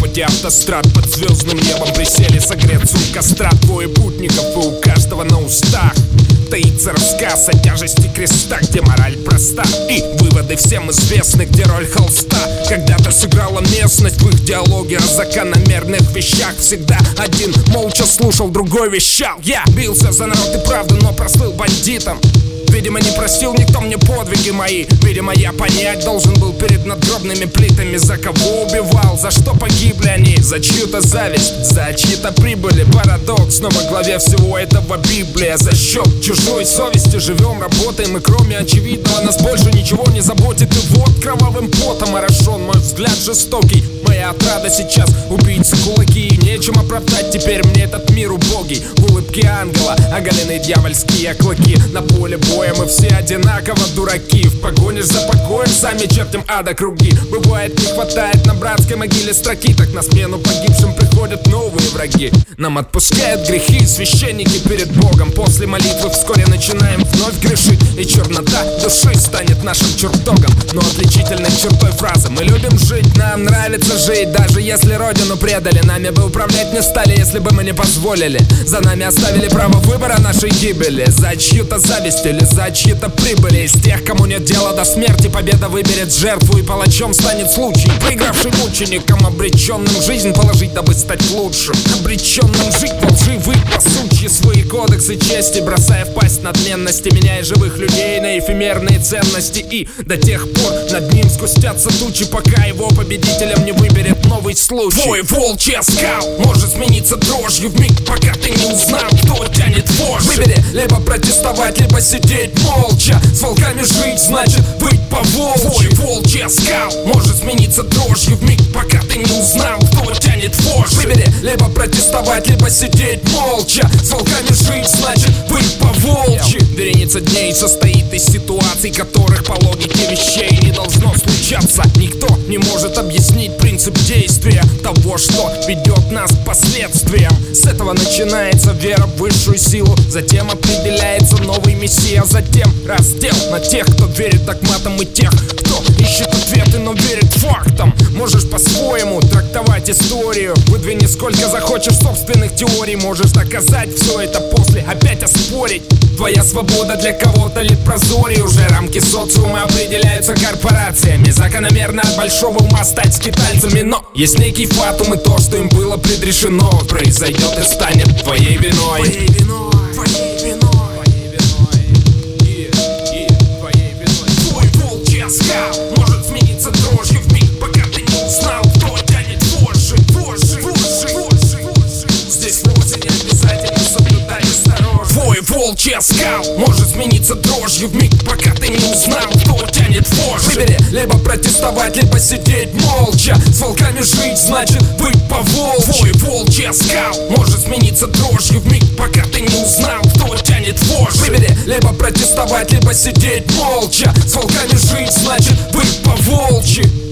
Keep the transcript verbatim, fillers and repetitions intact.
повороте автострад под звездным небом присели согреться у костра двое путников, и у каждого на устах таится рассказ о тяжести креста, где мораль проста и выводы всем известны, где роль холста когда-то сыграла местность в их диалоге о закономерных вещах. Всегда один молча слушал, другой вещал. Я бился за народ и правду, но прослыл бандитом. Видимо, не простил никто мне подвиги мои. Видимо, я понять должен был перед надгробными плитами, за кого убивал, за что погибли они, за чью-то зависть, за чьи-то прибыли. Парадокс, но во главе всего этого Библия. За счет чужой совести живем, работаем, и кроме очевидного нас больше ничего не заботит. И вот кровавым потом орошен мой взгляд жестокий. Моя отрада сейчас убийцы кулаки, и нечем оправдать теперь мне этот мир убогий. В улыбке ангела оголены дьявольские клыки. На поле боя мы все одинаково дураки. В погоне за покоем сами чертим ада круги. Бывает, не хватает на братской могиле строки, так на смену погибшим приходят новые враги. Нам отпускают грехи священники перед Богом. После молитвы вскоре начинаем вновь грешить, и чернота души станет нашим чертогом. Но отличительной чертой фразы: мы любим жить, нам нравится жить. Даже если родину предали, нами бы управлять не стали, если бы мы не позволили. За нами оставили право выбора нашей гибели. За чью-то зависть или за чьи-то прибыли. Из тех, кому нет дела до смерти, победа выберет жертву, и палачом станет случай. Проигравший мучеником, обреченным жизнь положить, дабы стать лучшим. Обреченным жить во лжи, вы по сути свои кодексы чести, бросая в пасть надменности, меняя живых людей на эфемерные ценности. И до тех пор над ним сгустятся тучи, пока его победителем не выберет новый случай. Твой волчий скал может смениться дрожью в миг, пока ты не узнал, кто тянет вожжи. Выбери либо протестовать, либо сидеть молча. С волками жить значит быть по-волчьи. Твой волчий скал может смениться дрожью в миг, пока ты не узнал, кто тянет вожжи. Выбери либо протестовать, либо сидеть молча. С волками жить значит быть по-волчьи. Вереница дней состоит из ситуаций, которых по логике вещей не должно случаться. Никто не может объяснить принцип действия того, что ведет нас к последствиям. С этого начинается вера в высшую силу, затем определяется новый мессия, затем раздел на тех, кто верит догматам, и тех, кто ищет ответы, но верит фактам. Можешь по-своему трактовать историю, выдвини сколько захочешь собственных теорий. Можешь доказать все это, после опять оспорить. Твоя свобода для кого-то лет прозорий. Уже рамки социума определяются корпорациями. Закономерно от большого ума стать скитальцами. Но есть некий фатум, и то, что им было предрешено, произойдет и станет твоей виной. Твоей виной, твоей виной, твоей виной, и, и, твоей виной. Твой волчий скал может смениться дрожью в миг, пока ты не узнал, кто тянет вожжи. Вожжи, вожжи, вожжи, вожжи. Здесь вовсе не обязательно соблюдать осторожно. Твой волчий скал может смениться дрожью в миг, пока ты не узнал, кто тянет вожжи. Выбери либо протестовать, либо сидеть молча. С волками жить значит быть по-волчьи. Твой волчий скал может смениться дрожью в миг, пока ты не узнал, кто тянет вожжи. Выбери либо протестовать, либо сидеть молча. С волками жить значит быть по-волчьи.